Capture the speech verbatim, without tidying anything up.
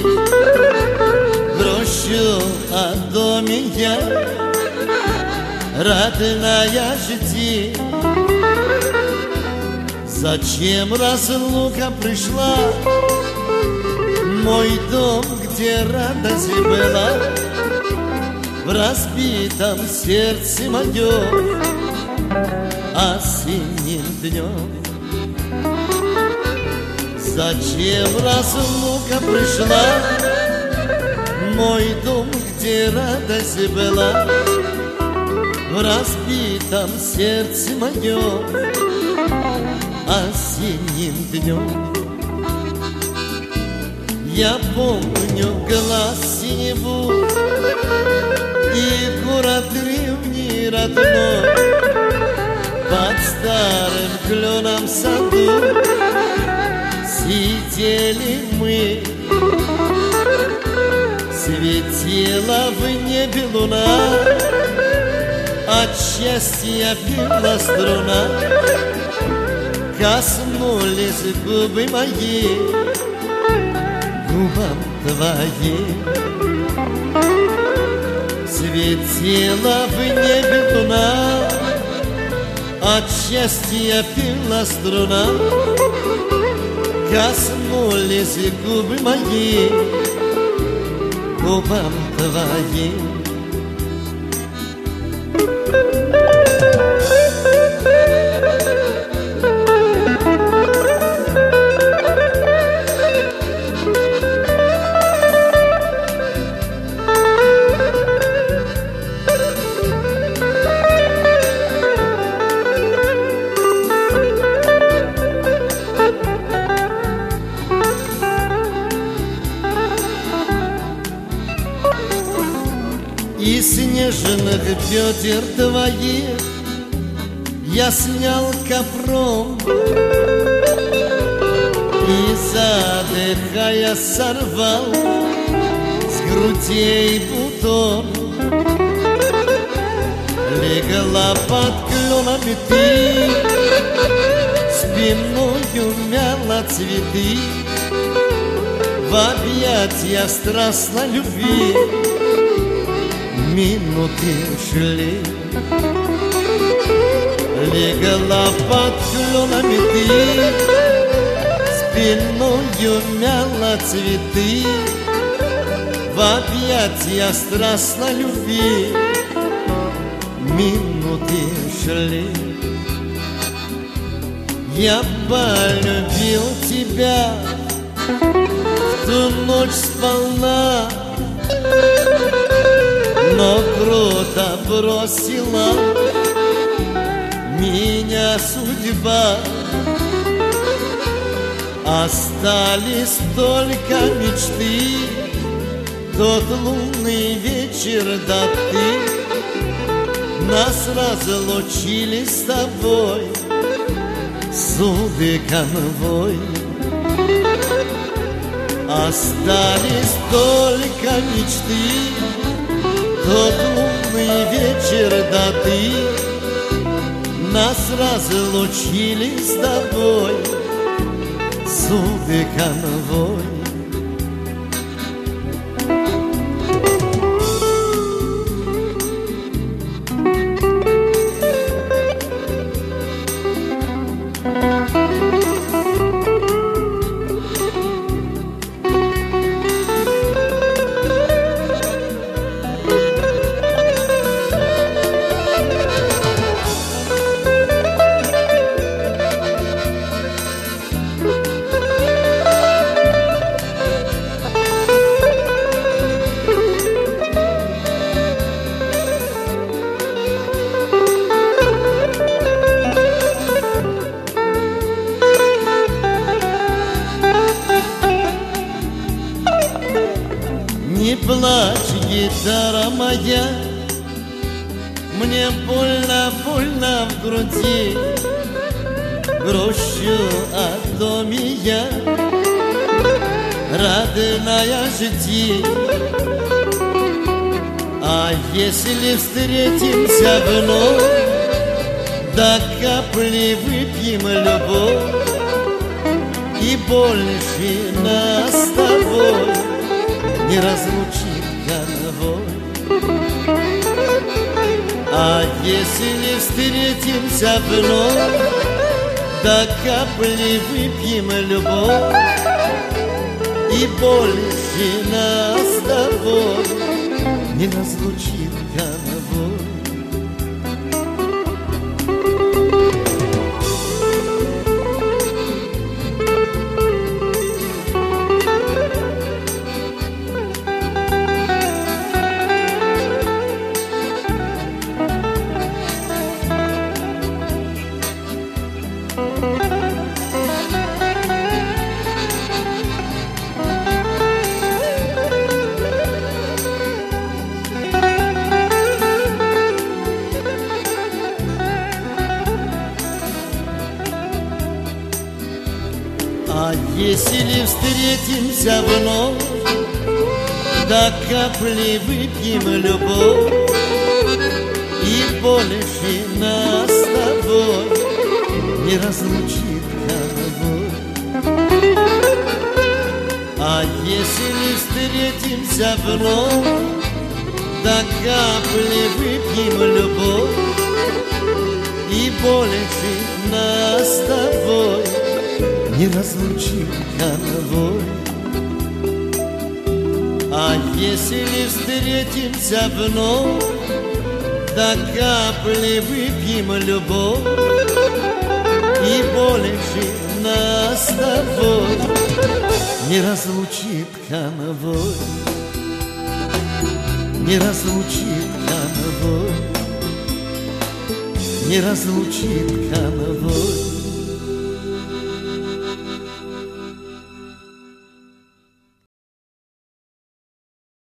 жди. Грущу о доме я, родная, жди. Зачем разлука пришла? Мой дом, где радость была, в разбитом сердце моем осенним днем. Зачем разлука пришла? Мой дом, где радость была, в разбитом сердце моем осенним днем. Я помню глаз синеву и город древний родной. Под старым кленом в саду сидели мы. Светила в небе луна, от счастья пела струна. Коснулись губы мои губам твоим. Светила в небе луна, от счастья пела струна. Коснулись губы мои губам твоим. Из нежных бедер твоих я снял капрон и, задыхая, сорвал с грудей бутон. Легла под кленами ты, спиною мяла цветы, в объятия страстной любви минуты шли. Легла под кленами ты, спиною мяла цветы, в объятия страстной любви минуты шли. Я полюбил тебя в ту ночь сполна, но круто бросила меня судьба. Остались только мечты, тот лунный вечер да ты. Нас разлучили с тобой суды конвой. Остались только мечты, тот лунный вечер да ты. Нас разлучили с тобой суды конвой. Не плачь, гитара моя, мне больно, больно в груди. Грущу о доме я, родная, жди. А если встретимся вновь, до капли выпьем любовь, и больше нас с тобой не разлучит конвой. А если встретимся вновь, до капли выпьем любовь, и больше нас с тобой не разлучит конвой. А если встретимся вновь, до капли выпьем любовь, и больше нас с тобой не разлучит конвой. А если встретимся вновь, до капли выпьем любовь, и больше нас с тобой не разлучит конвой. А если встретимся вновь, до капли выпьем любовь, и больше нас с тобой не разлучит конвой, не разлучит конвой, не разлучит конвой.